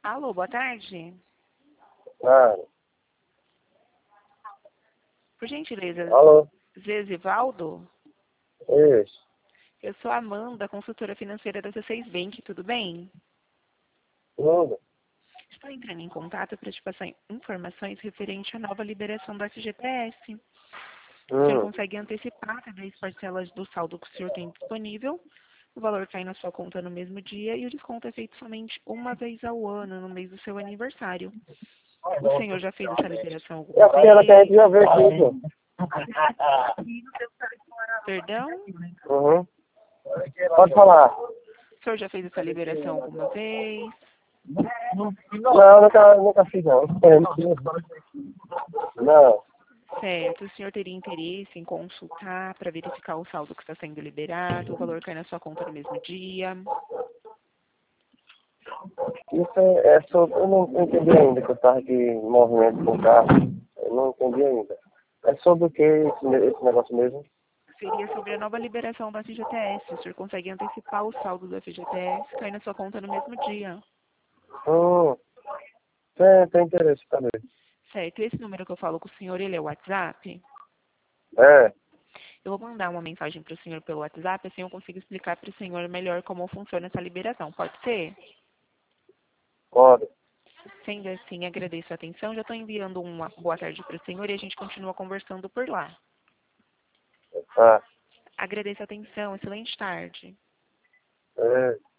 Alô, boa tarde. Ah, Por gentileza, alô? Zesivaldo? Isso. Eu sou a Amanda, consultora financeira da C6 Bank, tudo bem? Tudo? Estou entrando em contato para te passar informações referente à nova liberação do FGTS. O senhor Hum. consegue antecipar até 10 parcelas do saldo que o senhor tem disponível. O valor cai na sua conta no mesmo dia e o desconto é feito somente uma vez ao ano, no mês do seu aniversário. O senhor já fez essa liberação É alguma aquela que a gente vez? já vê tudo. Perdão? Uhum. Pode falar. O senhor já fez essa liberação alguma vez? Não, nunca fiz, não. Não. Certo. O senhor teria interesse em consultar para verificar o saldo que está sendo liberado, o valor cai na sua conta no mesmo dia? Isso é sobre... Eu não entendi ainda que eu estava aqui em movimento com o carro. Eu não entendi ainda. É sobre o que esse negócio mesmo? Seria sobre a nova liberação do FGTS. O senhor consegue antecipar o saldo do FGTS, cai na sua conta no mesmo dia. Hum. Tem interesse também. Certo. Esse número que eu falo com o senhor, ele é o WhatsApp? É. Eu vou mandar uma mensagem para o senhor pelo WhatsApp, assim eu consigo explicar para o senhor melhor como funciona essa liberação. Pode ser? Pode. Sendo assim, agradeço a atenção. Já estou enviando uma boa tarde para o senhor e a gente continua conversando por lá. Tá. Agradeço a atenção. Excelente tarde. É.